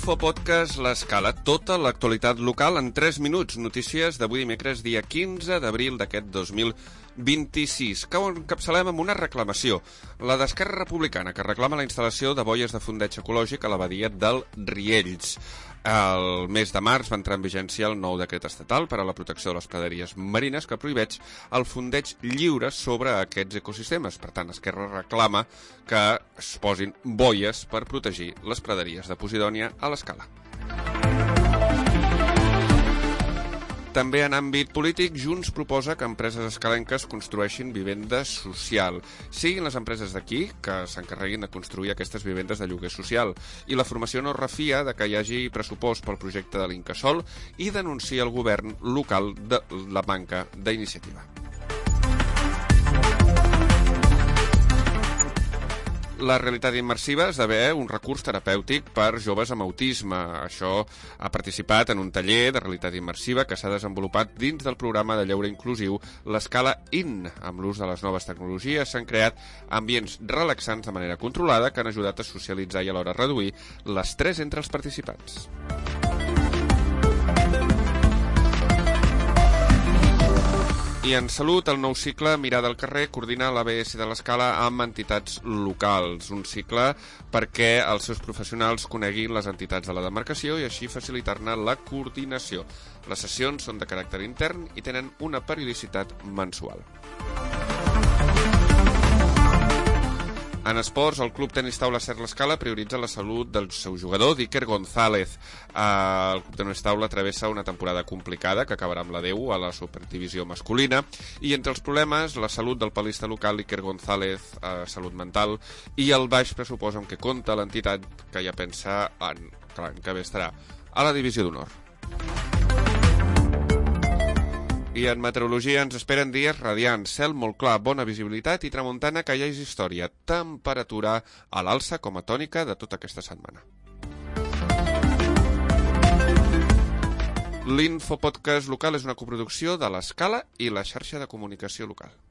L'infopodcast L'Escala, tota l'actualitat local en 3 minuts. Notícies d'avui dimecres, dia 15 d'abril d'aquest 2026, que ho encapçalem amb una reclamació, la d'Esquerra Republicana, que reclama la instal·lació de boies de fondeig ecològic a la badia del Riells. El mes de març va entrar en vigència el nou decret estatal per a la protecció de les praderies marines que prohibeix el fondeig lliure sobre aquests ecosistemes. Per tant, Esquerra reclama que es posin boies per protegir les praderies de Posidònia a l'Escala. També en àmbit polític, Junts proposa que empreses escalenques construeixin vivenda social. Siguin les empreses d'aquí que s'encarreguin de construir aquestes vivendes de lloguer social. I la formació no refia de que hi hagi pressupost pel projecte de l'Incasòl i denuncia el govern local de la manca d'iniciativa. La realitat immersiva esdevé un recurs terapèutic per joves amb autisme. Això ha participat en un taller de realitat immersiva que s'ha desenvolupat dins del programa de lleure inclusiu l'Escala IN. Amb l'ús de les noves tecnologies s'han creat ambients relaxants de manera controlada que han ajudat a socialitzar i alhora reduir l'estrès entre els participants. I en salut, el nou cicle Mirada al carrer coordina l'ABS de l'Escala amb entitats locals. Un cicle perquè els seus professionals coneguin les entitats de la demarcació i així facilitar-ne la coordinació. Les sessions són de caràcter intern i tenen una periodicitat mensual. En esports, el Club Tenis Taula Ser l'Escala prioritza la salut del seu jugador, d'Iker González. El Club Tenis Taula travessa una temporada complicada que acabarà amb la 10 a la superdivisió masculina i entre els problemes, la salut del palista local Iker González, salut mental i el baix pressupost amb què compta l'entitat que ja pensa que l'any que ve estarà a la divisió d'honor. I en meteorologia ens esperen dies radiants, cel molt clar, bona visibilitat i tramuntana que ja és història. Temperatura a l'alça com a tònica de tota aquesta setmana. L'Infopodcast local és una coproducció de l'Escala i la xarxa de comunicació local.